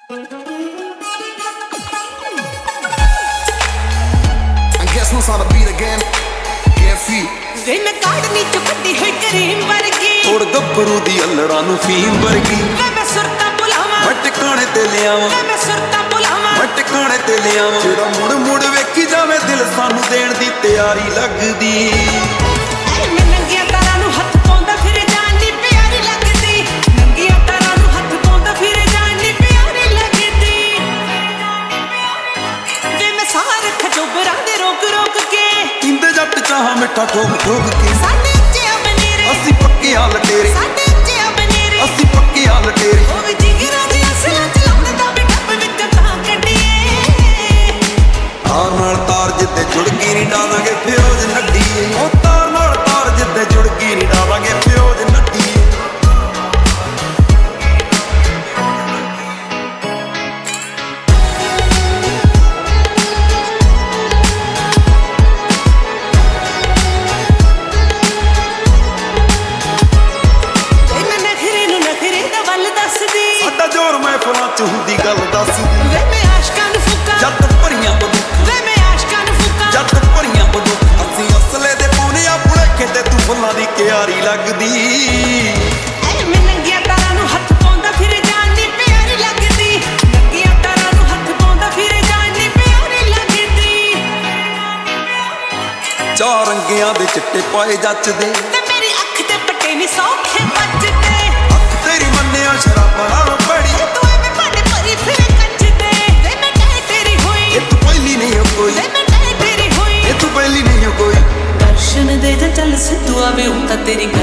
guess who's on the beat again? KFC ਵੇ ਮੈਂ ਕਾੜਨੀ ਚ ਵੱਡੀ ਹੋਈ ਕਰੀਮ ਵਰਗੀ ਥੋੜ ਗੱਭਰੂ ਦੀ ਅਲੜਾਂ ਨੂੰ ਫੀਮ ਵਰਗੀ ਵੇ ਮੈਂ ਸੁਰਤਾਂ ਭੁਲਾਵਾਂ ਮੈਂ ਟਿਕਾਣੇ ਤੇ ਲਿਆਵਾਂ ਵੇ ਮੈਂ ਸੁਰਤਾਂ ਭੁਲਾਵਾਂ ਮੈਂ ਟਿਕਾਣੇ ਤੇ ਲਿਆਵਾਂ ਜਿਹੜਾ ਮੁੜ ਮੁੜ ਵੇਖੀ ਜਾਵੇ ਦਿਲ ਸਾਨੂੰ ਦੇਣ ਦੀ ਤਿਆਰੀ ਲੱਗਦੀ ਮੈਂ ਨੰਗੀਆਂ ਤਾਰਾਂ ਨੂੰ ਹੱਥ ਪਾਉਂਦਾ ਫਿਰ ਜਾਨ ਨੀ ਪਿਆਰੀ ਲੱਗਦੀ ਨੰਗੀਆਂ ਤਾਰਾਂ ਨੂੰ ਹੱਥ ਪਾਉਂਦਾ ਫਿਰ ਜਾਨ ਨੀ ਪਿਆਰੀ ਲੱਗਦੀ ਵੇ ਮੈਂ ਸਾਹ ਰੱਖਾ ਚੋਬਰਾਂ ਦੇ ਰੋਕ ਰੋਕ ਕੇ ਪੀਂਦੇ ਜੱਟ ਚਾਹਾਂ ਮਿੱਠਾ ਠੋਕ ਠੋਕ ਕੇ ਸਾਡੇ ਉੱਚੇ ਆ ਬਨੇਰੇ ਅਸੀਂ ਪੱਕੇ ਆ ਲਟੇਰੇ ਸਾਡੇ ਉੱਚੇ ਆ ਬਨੇਰੇ ਅਸੀਂ ਪੱਕੇ ਆ ਲਟੇਰੇ ਉਹ ਵੀ ਜਿਗਰਾਂ ਦੀ ਅਸਲਾਂ ਚਲਾਉਂਦੇ ਤਾਂ ਵੀ ਡੱਬ ਵਿੱਚ ਤਾਂ ਕੱਢੀਏ ਤਾਰ ਨਾਲ ਤਾਰ ਜਿੱਤੇ ਜੁੜ ਗਈ ਨੀ ਡਾਵਾਂਗੇ ਫਿਰੋਜ਼ ਨੱਡੀਏ ਉਹ ਤਾਰ ਨਾਲ ਤਾਰ ਜਿੱਤੇ ਜੁੜ ਗਈ ਨੀ ਡਾਵਾਂਗੇ ਫਿਰੋਜ਼ ਨੱਡੀਏ ਸਾਡਾ ਜ਼ੋਰ ਮਹਿਫਲਾਂ ਚ ਹੁੰਦੀ ਗੱਲ ਦੱਸਦੀ ਵੇ ਮੈਂ ਆਸ਼ਕਾਂ ਨੂੰ ਫੂਕਾਂ ਜੱਟ ਭਰੀਆਂ ਬੰਦੂਕਾਂ ਵੇ ਮੈਂ ਆਸ਼ਕਾਂ ਨੂੰ ਫੂਕਾਂ ਜੱਟ ਭਰੀਆਂ ਬੰਦੂਕਾਂ ਅਸੀਂ ਅਸਲੇ ਦੇ ਪਾਉਨੇ ਆ ਭੁਲੇਖੇ ਤੇ ਤੂੰ ਫੁੱਲਾਂ ਦੀ ਕਿਆਰੀ ਲੱਗਦੀ ਮੈਂ ਨੰਗੀਆਂ ਤਾਰਾਂ ਨੂੰ ਹੱਥ ਪਾਉਂਦਾ ਫਿਰ ਜਾਨ ਨੀ ਪਿਆਰੀ ਲੱਗਦੀ ਨੰਗੀਆਂ ਤਾਰਾਂ ਨੂੰ ਹੱਥ ਪਾਉਂਦਾ ਫਿਰ ਜਾਨ ਨੀ ਪਿਆਰੀ ਲੱਗਦੀ ਚਾਰ ਰੰਗਿਆਂ ਦੇ ਚਿੱਟੇ ਪਾਏ ਜੱਚਦੇ ਤੇ ਮੇਰੀ ਅੱਖ ਤੇ ਪੱਟੇ ਨੀ ਸੌਖੇ ਵੱਜਦੇ ਅੱਖ ਤੇਰੀ ਮੰਨਿਆ ਸ਼ਰਾਬਾਂ ਨਾਲੋਂ ਬੜੀ ਤੂੰ ਐਵੇਂ ਭਾਂਡੇ ਭਰੀ ਫਿਰ ਕੱਜਦੇ ਵੇ ਮੈਂ ਕਹਿ ਤੇਰੀ ਹੋਈ ਇਹ ਤੂੰ ਪਹਿਲੀ ਨਹੀਂ ਹੋ ਕੋਈ ਵੇ ਮੈਂ ਕਹਿ ਤੇਰੀ ਹੋਈ ਇਹ ਤੂੰ ਪਹਿਲੀ ਨਹੀਂ ਹੋ ਕੋਈ ਦਰਸ਼ਨ ਦੇ ਜਾ ਚੱਲ ਸਿੱਧੂ ਆਵੇ ਹੁਣ ਤਾਂ ਤੇਰੀ